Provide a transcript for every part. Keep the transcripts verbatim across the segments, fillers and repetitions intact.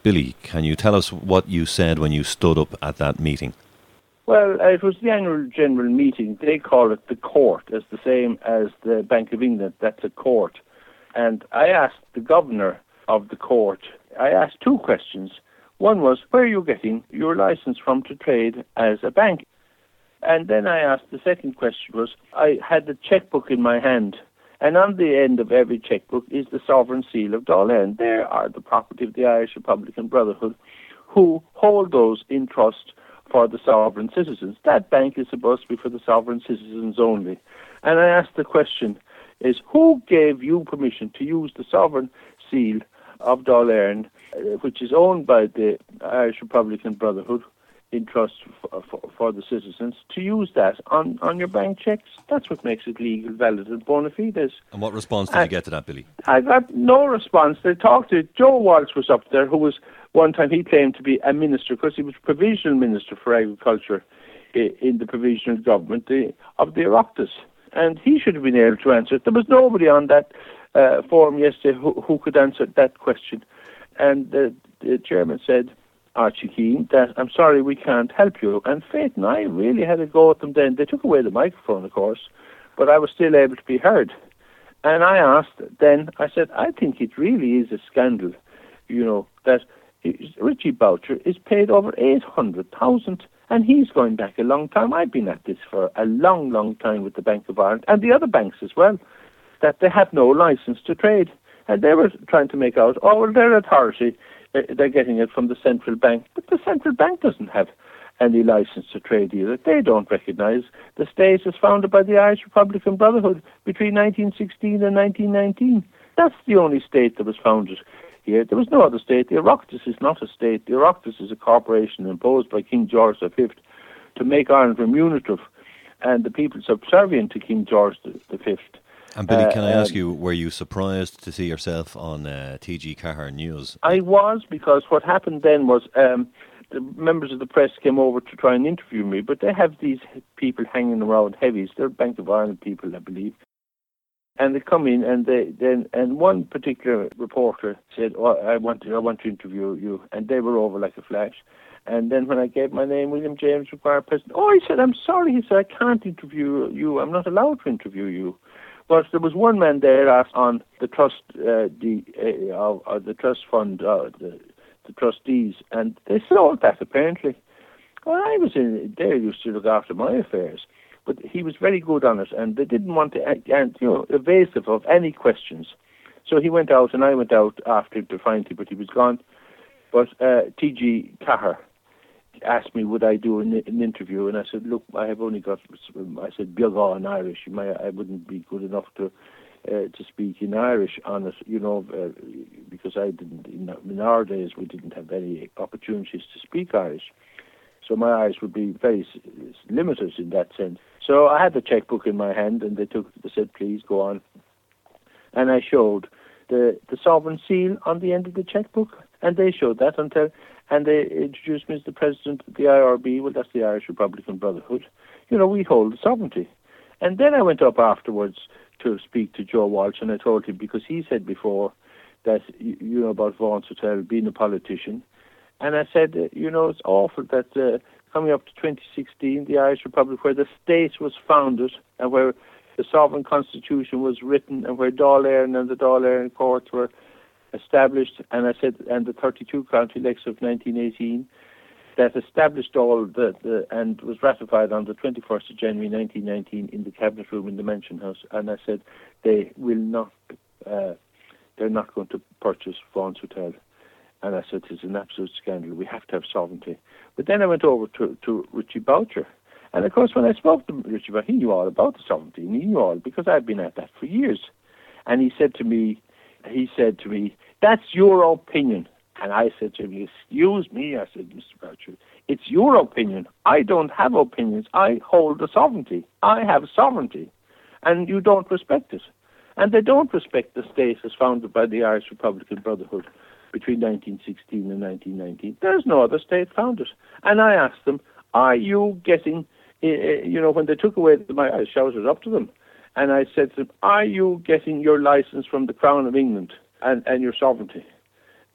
Billy, can you tell us what you said when you stood up at that meeting? Well, it was the annual general meeting. They call it the court. It's the same as the Bank of England. That's a court. And I asked the governor of the court, I asked two questions. One was, where are you getting your license from to trade as a bank? And then I asked, the second question was, I had the checkbook in my hand, and on the end of every checkbook is the sovereign seal of Dáil Éireann. They are the property of the Irish Republican Brotherhood, who hold those in trust for the sovereign citizens. That bank is supposed to be for the sovereign citizens only. And I asked the question, is who gave you permission to use the sovereign seal of Dáil Éireann, uh, which is owned by the Irish Republican Brotherhood in trust for, for, for the citizens, to use that on, on your bank checks? That's what makes it legal, valid and bona fides. And what response did uh, you get to that, Billy? I got no response. They talked to Joe Walsh was up there, who was, one time he claimed to be a minister, because he was provisional minister for agriculture in, in the provisional government the, of the Oireachtas. And he should have been able to answer it. There was nobody on that uh, forum yesterday who, who could answer that question. And the, the chairman said, Archie Keane, that I'm sorry we can't help you. And Faith and I really had a go at them then. They took away the microphone, of course, but I was still able to be heard. And I asked then, I said, I think it really is a scandal, you know, that Richie Boucher is paid over eight hundred thousand, and he's going back a long time. I've been at this for a long, long time with the Bank of Ireland and the other banks as well, that they have no licence to trade. And they were trying to make out, oh, well, their authority, they're getting it from the central bank. But the central bank doesn't have any licence to trade either. They don't recognise the state as founded by the Irish Republican Brotherhood between nineteen sixteen and nineteen nineteen. That's the only state that was founded here. There was no other state. The Oireachtas is not a state. The Oireachtas is a corporation imposed by King George the Fifth to make Ireland remunerative and the people subservient to King George the Fifth. And Billy, can uh, I ask um, you, were you surprised to see yourself on uh, T G Cahir News? I was, because what happened then was um, the members of the press came over to try and interview me, but they have these people hanging around heavies. They're Bank of Ireland people, I believe. And they come in, and they then and one particular reporter said, "Oh, I want to, I want to interview you," and they were over like a flash. And then when I gave my name, William James, Maguire, President, oh, he said, "I'm sorry," he said, "I can't interview you. I'm not allowed to interview you." But there was one man there asked on the trust, uh, the uh, uh, the trust fund, uh, the, the trustees, and they sold that apparently. Well, I was in there, used to look after my affairs, but he was very good on it, and they didn't want to, and you know, evasive of any questions. So he went out, and I went out after him to find him, but he was gone. But uh, T G Cahir asked me would I do an, an interview, and I said, look, I have only got, I said, Biogá in Irish. You might, I wouldn't be good enough to uh, to speak in Irish on it, you know, uh, because I didn't, in, in our days, we didn't have any opportunities to speak Irish. So my Irish would be very limited in that sense. So I had the checkbook in my hand, and they took, they said, please go on. And I showed the, the sovereign seal on the end of the checkbook, and they showed that until, and they introduced me as the president of the I R B, well, that's the Irish Republican Brotherhood. You know, we hold the sovereignty. And then I went up afterwards to speak to Joe Walsh, and I told him, because he said before that, you, you know, about Vaughan's Hotel being a politician, and I said, uh, you know, it's awful that uh, coming up to twenty sixteen, the Irish Republic, where the state was founded and where the sovereign constitution was written and where Dáil Éireann and the Dáil Éireann courts were established, and I said, and the thirty-two county elections of nineteen eighteen, that established all the, the and was ratified on the twenty-first of January nineteen nineteen in the Cabinet Room in the Mansion House, and I said, they will not, uh, they're not going to purchase Vaughan's Hotel. And I said, it's an absolute scandal. We have to have sovereignty. But then I went over to, to Richie Boucher. And of course, when I spoke to Richie Boucher, he knew all about the sovereignty. And he knew all, because I've been at that for years. And he said to me, he said to me, that's your opinion. And I said to him, excuse me. I said, Mister Boucher, it's your opinion. I don't have opinions. I hold the sovereignty. I have sovereignty. And you don't respect it. And they don't respect the state as founded by the Irish Republican Brotherhood between nineteen sixteen and nineteen nineteen. There's no other state founded. And I asked them, are you getting, uh, you know, when they took away the mic, I shouted up to them, and I said to them, are you getting your license from the Crown of England and, and your sovereignty?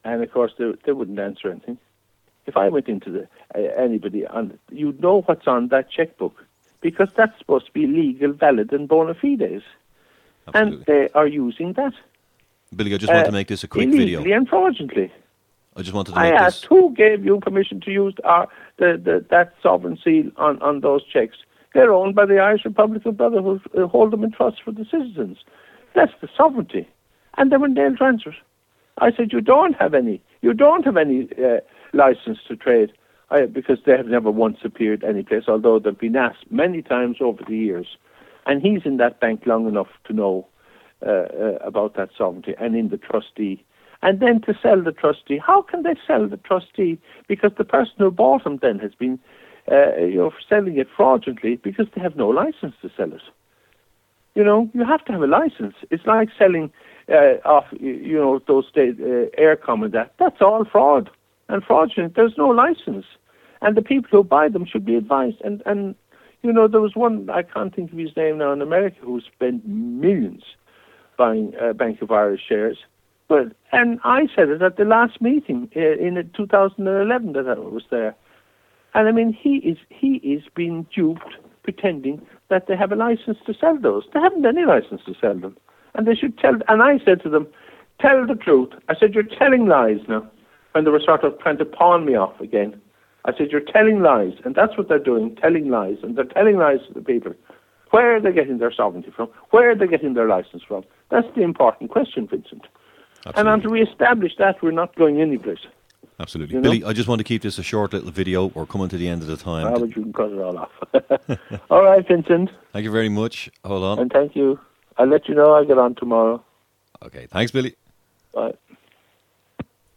And of course, they, they wouldn't answer anything. If I went into the uh, anybody, on, you'd know what's on that checkbook, because that's supposed to be legal, valid, and bona fides. Absolutely. And they are using that. Billy, I just want uh, to make this a quick illegally video. and fraudulently. I just wanted to I make asked this. who gave you permission to use our, the, the, that sovereign seal on, on those checks. They're owned by the Irish Republican Brotherhood, who hold them in trust for the citizens. That's the sovereignty. And then when they'll transfer it, I said, you don't have any. You don't have any uh, license to trade, I, because they have never once appeared anyplace, although they've been asked many times over the years. And he's in that bank long enough to know uh, uh, about that sovereignty and in the trustee. And then to sell the trustee, how can they sell the trustee? Because the person who bought them then has been, uh, you know, selling it fraudulently because they have no license to sell it. You know, you have to have a license. It's like selling uh, off, you know, those state, uh, Aircom and that. That's all fraud and fraudulent. There's no license. And the people who buy them should be advised. And, and you know, there was one, I can't think of his name now, in America, who spent millions buying uh, Bank of Irish shares. But and I said it at the last meeting uh, in two thousand eleven that I was there. And I mean, he is he is being duped, pretending that they have a license to sell those. They haven't any license to sell them. And they should tell, and I said to them, tell the truth. I said, you're telling lies now. When they were sort of trying to pawn me off again. I said, you're telling lies. And that's what they're doing, telling lies. And they're telling lies to the people. Where are they getting their sovereignty from? Where are they getting their license from? That's the important question, Vincent. Absolutely. And until we establish that, we're not going anyplace. Absolutely. You know? Billy, I just want to keep this a short little video. We're coming to the end of the time. Ah, but you can cut it all off. All right, Vincent. Thank you very much. Hold on. And thank you. I'll let you know. I'll get on tomorrow. Okay. Thanks, Billy. Bye.